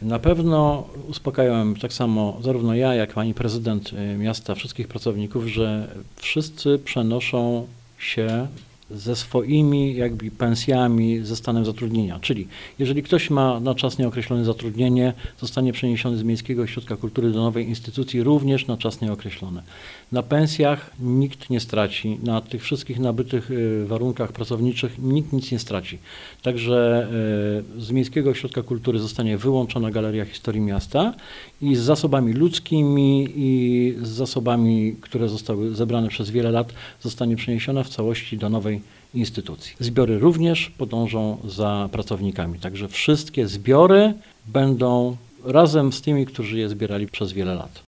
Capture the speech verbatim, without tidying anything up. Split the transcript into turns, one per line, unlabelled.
Na pewno uspokajałem tak samo zarówno ja, jak pani prezydent miasta, wszystkich pracowników, że wszyscy przenoszą się ze swoimi jakby pensjami ze stanem zatrudnienia. Czyli jeżeli ktoś ma na czas nieokreślony zatrudnienie, zostanie przeniesiony z Miejskiego Ośrodka Kultury do nowej instytucji również na czas nieokreślony. Na pensjach nikt nie straci, na tych wszystkich nabytych warunkach pracowniczych nikt nic nie straci. Także z Miejskiego Ośrodka Kultury zostanie wyłączona Galeria Historii Miasta i z zasobami ludzkimi i z zasobami, które zostały zebrane przez wiele lat, zostanie przeniesiona w całości do nowej instytucji. Zbiory również podążą za pracownikami, także wszystkie zbiory będą razem z tymi, którzy je zbierali przez wiele lat.